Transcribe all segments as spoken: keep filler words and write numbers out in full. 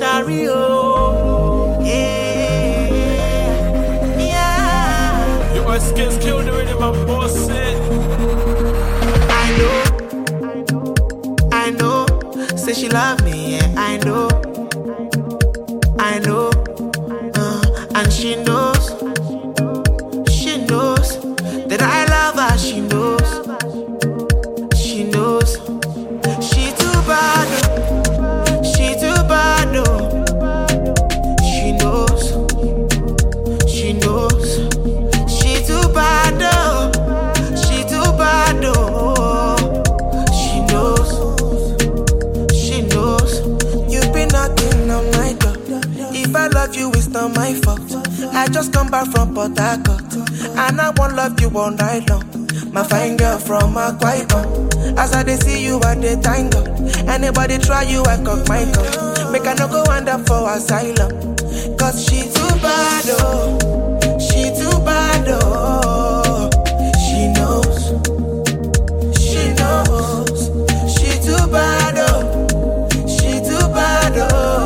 sorry, oh. Yeah, yeah. Your skills killed already, my boss said. I know, I know. Say she love me, yeah, I know. I know, uh, and she knows, she knows that I love her, she knows, she knows, she too bad, oh. She too bad, oh. She knows, she knows, she too bad, oh. She too bad, oh. She knows, she knows, you've been knocking on my door. If I love you, it's not my fault. I just come back from Port Harcourt, and I won't love you all night long. My fine girl from Akwa Ibom. As I dey see you, I dey thank God. Anybody try you, I cock my gun. Make I no go end up for asylum. Cause she too bad, oh. She too bad, oh. She knows, she knows. She too bad, oh. She too bad, oh.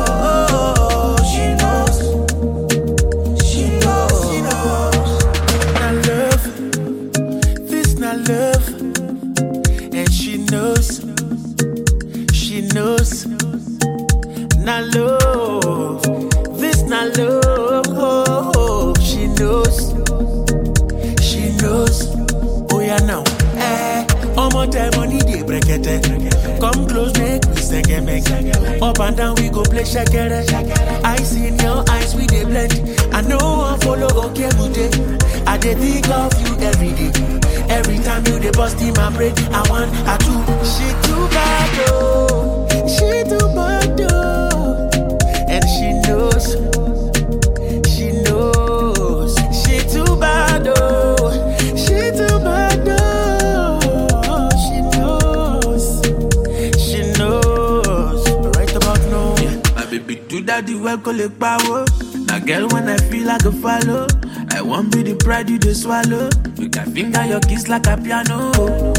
Love, and she knows, she knows, not love, this not love, she knows, she knows, oh yeah now, eh, all my time money they break it, come close make me sing it, up and down we go play shakere, I see in your eyes we they blend, I know I follow okay today, I dey think of you every day. Every time you dey bust in my brain, I want a two. She too bad, oh. She too bad, oh. And she knows, she knows. She too bad, oh. She too bad, oh. She knows, she knows. Right about now, yeah. My baby do that the well collect power. Now girl when I feel like a follow, I won't be the pride you just swallow. You can finger your kiss like a piano.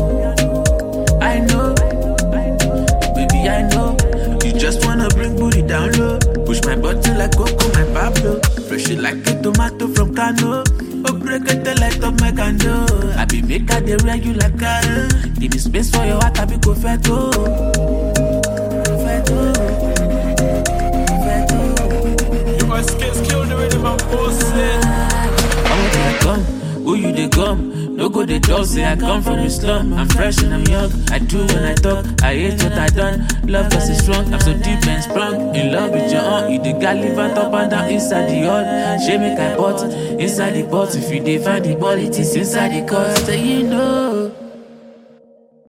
I know, baby, I know. You just wanna bring booty down low. Push my button like Coco, my Pablo. Fresh it like a tomato from Cano. Oh, break it the light of my candle. I be make her they wear you like a. Give me space for your heart, I be go feto. Feto. Feto. Your skills killed already, my boss said. Oh, there I come. Who you they come? No go they talk, say I come from the slum. I'm fresh and I'm young. I do when I talk. I hate what I done. Love cause it's strong. I'm so deep and sprung. In love with your own. You the guy live and up and down inside the yard. She make I pot inside the pot. If you dey find the ball, it is inside the court. So you know.